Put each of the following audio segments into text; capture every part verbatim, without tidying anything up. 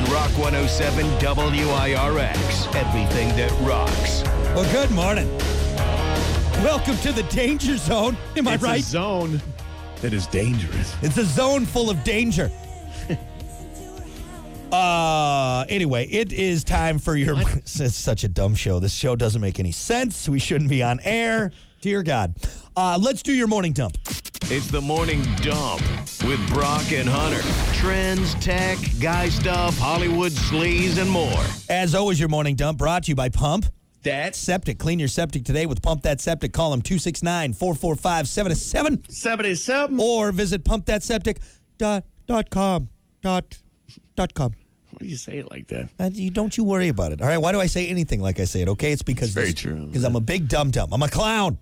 on Rock one oh seven W I R X. Everything that rocks. Well, good morning. Welcome to the danger zone. Am I it's right? It's a zone that is dangerous. It's a zone full of danger. uh, anyway, it is time for your... It's such a dumb show. This show doesn't make any sense. We shouldn't be on air. Dear God. Uh, let's do your morning dump. It's the morning dump with Brock and Hunter. Trends, tech, guy stuff, Hollywood sleaze, and more. As always, your morning dump brought to you by Pump That Septic. Clean your septic today with Pump That Septic. Call them two six nine, four four five, seven seven seventy-seven or visit pump that septic dot com. Dot, dot com. Why do you say it like that? Uh, you, don't you worry about it. All right, why do I say anything like I say it? Okay, it's because it's very this, true. Because I'm a big dum-dum. I'm a clown.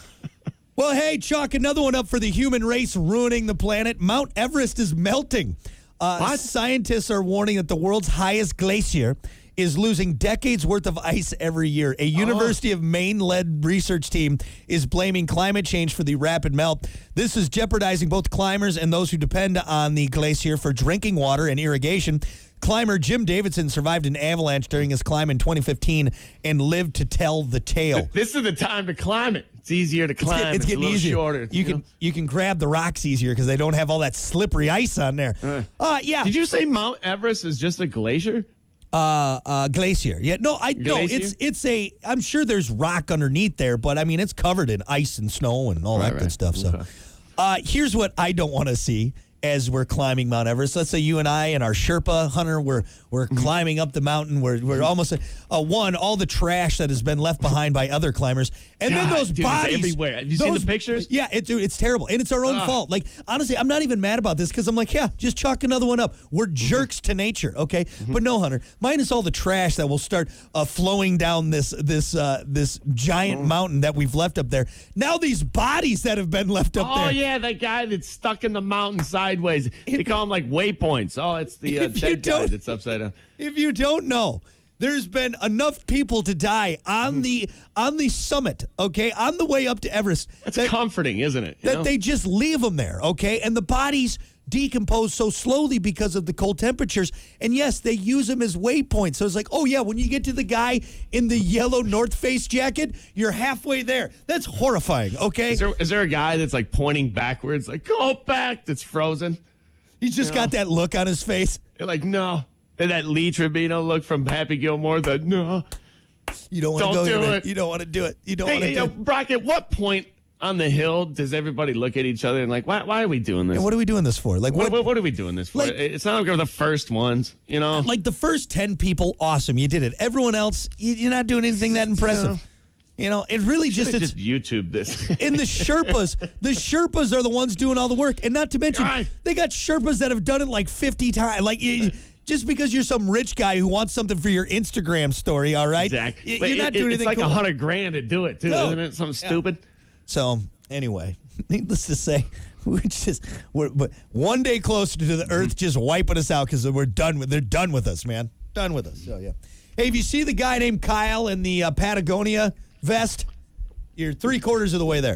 Well, hey, chalk another one up for the human race ruining the planet. Mount Everest is melting. Uh, what? Scientists are warning that the world's highest glacier is losing decades worth of ice every year. A University oh. of Maine-led research team is blaming climate change for the rapid melt. This is jeopardizing both climbers and those who depend on the glacier for drinking water and irrigation. Climber Jim Davidson survived an avalanche during his climb in twenty fifteen and lived to tell the tale. This is the time to climb it. It's easier to climb. It's, it's, it's getting a little easier. Shorter. You, you can know? you can grab the rocks easier because they don't have all that slippery ice on there. Uh, uh yeah. Did you say Mount Everest is just a glacier? Uh, uh, glacier. Yeah, no, I no. Glacier? It's it's a. I'm sure there's rock underneath there, but I mean it's covered in ice and snow and all right, that right. good stuff. So, okay. uh, here's what I don't want to see as we're climbing Mount Everest. Let's say you and I and our Sherpa Hunter, we're we're mm-hmm. climbing up the mountain. We're we're mm-hmm. almost uh, one all the trash that has been left behind by other climbers, and God, then those dude, bodies it's everywhere. Have you those, seen the pictures? Yeah, it, dude, it's terrible, and it's our own Ugh. fault. Like honestly, I'm not even mad about this because I'm like, yeah, just chalk another one up. We're jerks mm-hmm. to nature, okay? Mm-hmm. But no, Hunter, minus all the trash that will start uh, flowing down this this uh, this giant mm-hmm. mountain that we've left up there. Now these bodies that have been left up oh, there. Oh yeah, that guy that's stuck in the mountain sideways. It, they call them like waypoints. Oh, it's the uh, dead guy that's upside down. If you don't know, there's been enough people to die on the on the summit, okay, on the way up to Everest. That's that, comforting, isn't it? You that know? They just leave them there, okay, and the bodies decompose so slowly because of the cold temperatures. And yes, they use them as waypoints. So it's like, oh yeah, when you get to the guy in the yellow North Face jacket, you're halfway there. That's horrifying, okay? Is there, is there a guy that's like pointing backwards, like, go back, that's frozen? He's just you got know? that look on his face. You're like, no. And that Lee Trevino look from Happy Gilmore, the no. You don't want to go do here, it. You don't want to do it. You don't hey, want to hey, do uh, it. Brock, at what point on the hill does everybody look at each other and like, why, why are we doing this? And what are we doing this for? Like, what, what, what, what are we doing this for? Like, it's not like we're the first ones, you know? Like the first ten people, awesome, you did it. Everyone else, you, you're not doing anything that impressive. No. You know, it really just it's just YouTube this. In the Sherpas, the Sherpas are the ones doing all the work, and not to mention right. they got Sherpas that have done it like fifty times. Like you, just because you're some rich guy who wants something for your Instagram story, all right? Exactly. You're not it, doing it's anything. It's like a cool. hundred grand to do it too, no. isn't it? Something yeah. stupid. So anyway, needless to say, we're just we're but one day closer to the Earth just wiping us out because we're done with. They're done with us, man. Done with us. So yeah. Hey, if you see the guy named Kyle in the uh, Patagonia vest, you're three quarters of the way there.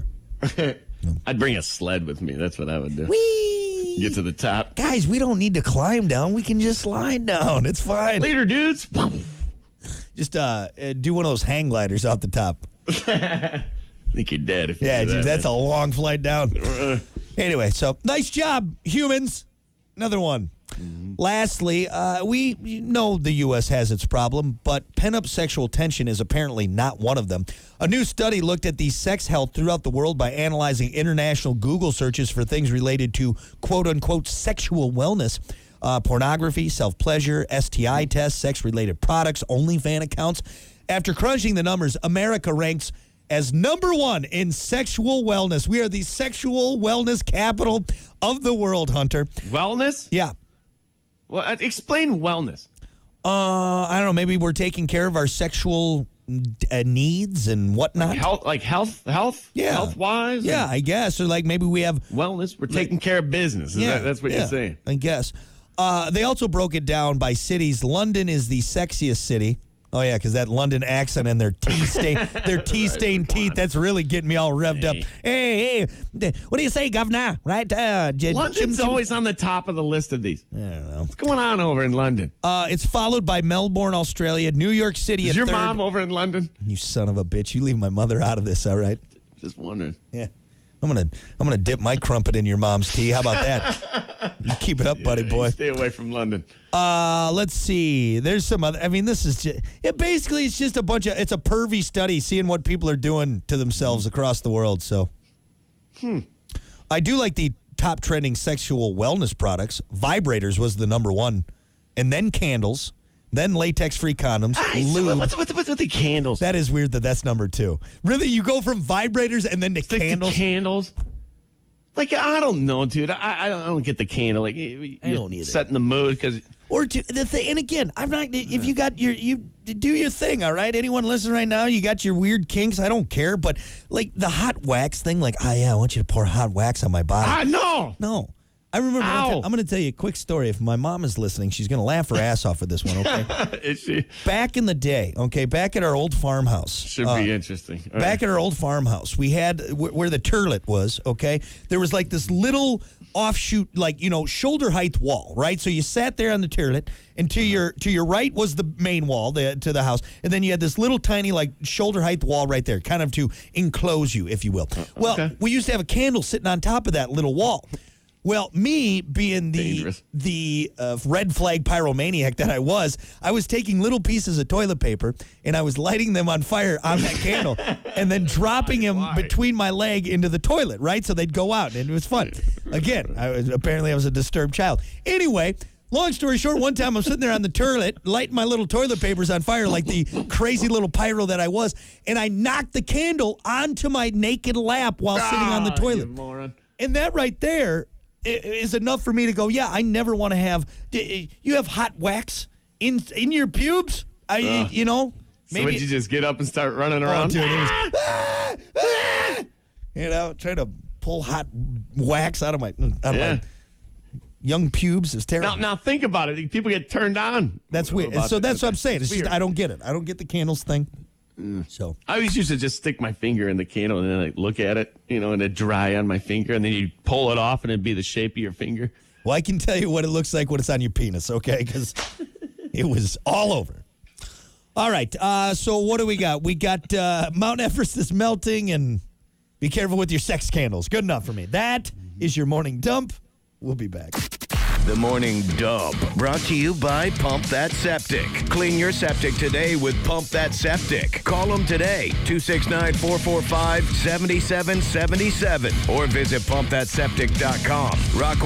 I'd bring a sled with me. That's what I would do. Whee! Get to the top. Guys, we don't need to climb down. We can just slide down. It's fine. Later, dudes. Just uh, do one of those hang gliders off the top. I think you're dead if you yeah, do that. Dude, that's man. a long flight down. Anyway, so nice job, humans. Another one. Mm-hmm. Lastly, uh, we know the U S has its problem, but pent-up sexual tension is apparently not one of them. A new study looked at the sex health throughout the world by analyzing international Google searches for things related to quote-unquote sexual wellness, uh, pornography, self-pleasure, S T I tests, sex-related products, OnlyFans accounts. After crunching the numbers, America ranks as number one in sexual wellness. We are the sexual wellness capital of the world, Hunter. Wellness? Yeah. Well, uh, explain wellness. Uh, I don't know. Maybe we're taking care of our sexual uh, needs and whatnot. Like health, like health, health, yeah. health wise. Yeah, I guess. Or like maybe we have wellness. We're taking like, care of business. Is yeah, that, that's what yeah, you're saying. I guess. Uh, they also broke it down by cities. London is the sexiest city. Oh, yeah, because that London accent and their tea stain, their tea stained teeth, that's really getting me all revved up. Hey, hey, what do you say, governor? Right? Uh, j- London's chim- chim- always on the top of the list of these. I don't know. What's going on over in London? Uh, it's followed by Melbourne, Australia, New York City. Is at your third. mom over in London? You son of a bitch! You leave my mother out of this, all right? Just wondering. Yeah, I'm gonna I'm gonna dip my crumpet in your mom's tea. How about that? You keep it up, buddy boy. Stay away from London. Uh, let's see. There's some other. I mean, this is just, it. Basically, it's just a bunch of. It's a pervy study, seeing what people are doing to themselves across the world. So, hmm. I do like the top trending sexual wellness products. Vibrators was the number one, and then candles, then latex-free condoms, Right, so lube. what's, what's, what's with the candles? That is weird that that's number two. Really, you go from vibrators and then to It's like candles? the candles. Like, I don't know, dude. I, I, don't, I don't get the candle. Like, you, I don't either. Setting the mood because Or to, the thing, and again, I'm not. If you got your, you do your thing, all right. Anyone listening right now, you got your weird kinks. I don't care, but like the hot wax thing, like, oh yeah, I want you to pour hot wax on my body. ah no. No, I remember. one Ow. time- I'm going to tell you a quick story. If my mom is listening, she's going to laugh her ass off at this one. Okay. Is she Back in the day, okay, back at our old farmhouse, should uh, be interesting. All back at our old farmhouse, we had wh- where the turlet was, okay? There was like this little offshoot, like, you know, shoulder height wall, right? So you sat there on the turlet, and to your to your right was the main wall the, to the house, and then you had this little tiny, like, shoulder height wall right there, kind of to enclose you, if you will. Well, okay. we used to have a candle sitting on top of that little wall. Well, me being the Dangerous. the uh, red flag pyromaniac that I was, I was taking little pieces of toilet paper and I was lighting them on fire on that candle and then dropping them Why? between my leg into the toilet, right? So they'd go out, and it was fun. Again, I was, apparently I was a disturbed child. Anyway, long story short, one time I'm sitting there on the toilet, lighting my little toilet papers on fire like the crazy little pyro that I was, and I knocked the candle onto my naked lap while sitting on the Ah, toilet. you moron. And that right there i- is enough for me to go, yeah, I never want to have, d- you have hot wax in in your pubes? I, Ugh. you know, So would you just get up and start running oh, around? dude, it was, ah, ah, you know, trying to pull hot wax out of my, out of Yeah. my young pubes is terrible. Now, now think about it. People get turned on. That's weird. about So it. that's what I'm saying. It's weird. just, I don't get it. I don't get the candles thing. So, I always used to just stick my finger in the candle and then like look at it, you know, and it'd dry on my finger, and then you pull it off and it'd be the shape of your finger. well, I can tell you what it looks like when it's on your penis, okay? Because it was all over. All right. Uh, so what do we got? We got uh, Mount Everest is melting, and be careful with your sex candles. Good enough for me. That is your morning dump. We'll be back. The Morning Dump, brought to you by Pump That Septic. Clean your septic today with Pump That Septic. Call them today, two six nine, four four five, seven seven seven seven, or visit pump that septic dot com. Rock